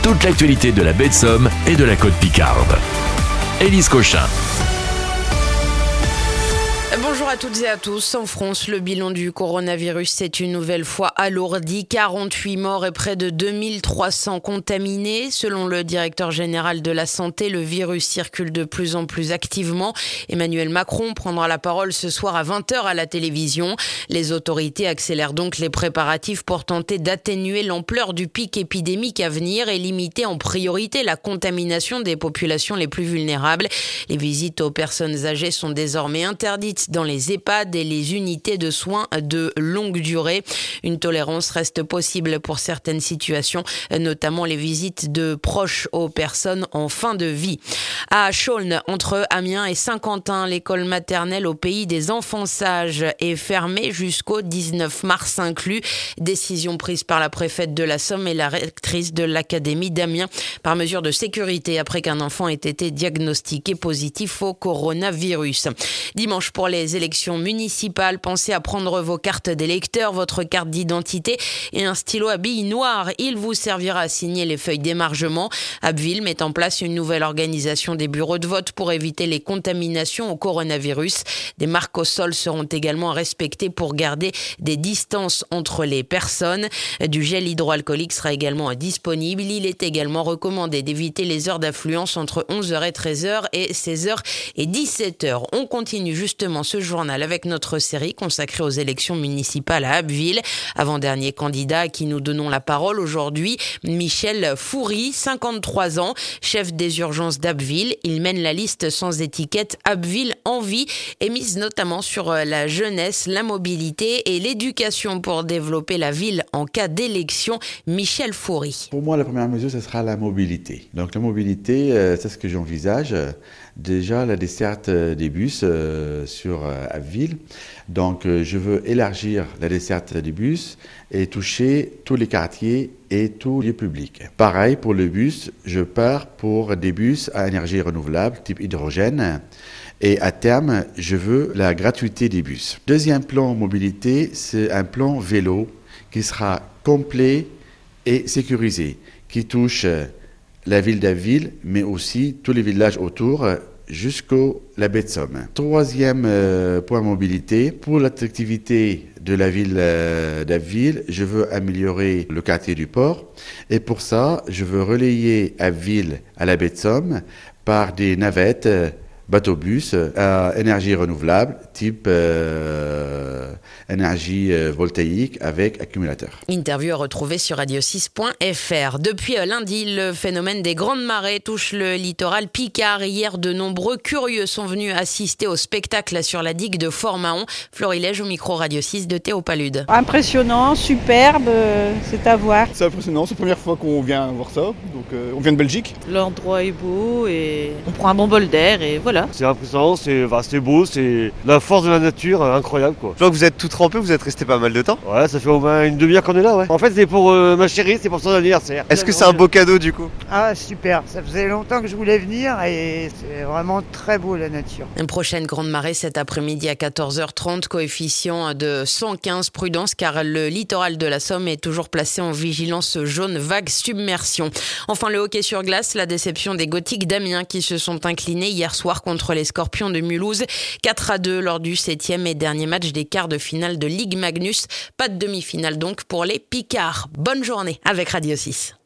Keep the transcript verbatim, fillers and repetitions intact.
toute l'actualité de la baie de Somme et de la côte picarde. Élise Cochin. Bonjour à toutes et à tous. En France, le bilan du coronavirus s'est une nouvelle fois alourdi. quarante-huit morts et près de deux mille trois cents contaminés. Selon le directeur général de la Santé, le virus circule de plus en plus activement. Emmanuel Macron prendra la parole ce soir à vingt heures à la télévision. Les autorités accélèrent donc les préparatifs pour tenter d'atténuer l'ampleur du pic épidémique à venir et limiter en priorité la contamination des populations les plus vulnérables. Les visites aux personnes âgées sont désormais interdites dans les EHPAD et les unités de soins de longue durée. Une tolérance reste possible pour certaines situations, notamment les visites de proches aux personnes en fin de vie. À Chaulnes, entre Amiens et Saint-Quentin, l'école maternelle au pays des enfants sages est fermée jusqu'au dix-neuf mars inclus. Décision prise par la préfète de la Somme et la rectrice de l'académie d'Amiens par mesure de sécurité après qu'un enfant ait été diagnostiqué positif au coronavirus. Dimanche, pour les élections municipales, pensez à prendre vos cartes d'électeurs, votre carte d'identité et un stylo à billes noir. Il vous servira à signer les feuilles d'émargement. Abbeville met en place une nouvelle organisation des bureaux de vote pour éviter les contaminations au coronavirus. Des marques au sol seront également respectées pour garder des distances entre les personnes. Du gel hydroalcoolique sera également disponible. Il est également recommandé d'éviter les heures d'affluence entre onze heures et treize heures et seize heures et dix-sept heures. On continue justement ce journal avec notre série consacrée aux élections municipales à Abbeville. Avant-dernier candidat à qui nous donnons la parole aujourd'hui, Michel Foury, cinquante-trois ans, chef des urgences d'Abbeville. Il mène la liste sans étiquette Abbeville en vie et mise notamment sur la jeunesse, la mobilité et l'éducation pour développer la ville en cas d'élection. Michel Foury. Pour moi, la première mesure, ce sera la mobilité. Donc la mobilité, euh, c'est ce que j'envisage. Déjà, la desserte des bus euh, sur euh, Abbeville. Donc, euh, je veux élargir la desserte des bus et toucher tous les quartiers et tous les publics. Pareil pour le bus, je pars pour des bus à énergie renouvelable, type hydrogène. Et à terme, je veux la gratuité des bus. Deuxième plan mobilité, c'est un plan vélo qui sera complet et sécurisé, qui touche la ville d'Abbeville, mais aussi tous les villages autour, jusqu'au la baie de Somme. Troisième euh, point mobilité, pour l'attractivité de la ville euh, d'Abbeville, je veux améliorer le quartier du port. Et pour ça, je veux relayer Abbeville à la baie de Somme par des navettes, euh, bateau-bus à énergie renouvelable, type euh, énergie euh, voltaïque avec accumulateur. Interview à retrouver sur radio six point f r. Depuis lundi, le phénomène des grandes marées touche le littoral picard. Hier, de nombreux curieux sont venus assister au spectacle sur la digue de Fort-Mahon. Florilège au micro radio six de Théo Palude. Impressionnant, superbe, c'est à voir. C'est impressionnant, c'est la première fois qu'on vient voir ça. Donc, euh, on vient de Belgique. L'endroit est beau et on prend un bon bol d'air et voilà. C'est impressionnant, c'est, enfin, c'est beau, c'est la force de la nature, euh, incroyable quoi. Je vois que vous êtes tout trempé, vous êtes resté pas mal de temps. Ouais, ça fait au moins une demi-heure qu'on est là, ouais. En fait, c'est pour euh, ma chérie, c'est pour son anniversaire. Est-ce que c'est un beau cadeau du coup? Ah super, ça faisait longtemps que je voulais venir et c'est vraiment très beau la nature. Une prochaine grande marée cet après-midi à quatorze heures trente, coefficient de cent quinze, prudence car le littoral de la Somme est toujours placé en vigilance jaune vague submersion. Enfin, le hockey sur glace, la déception des Gothiques d'Amiens qui se sont inclinés hier soir contre les Scorpions de Mulhouse, quatre à deux lors du septième et dernier match des quarts de finale de Ligue Magnus. Pas de demi-finale donc pour les Picards. Bonne journée avec Radio six.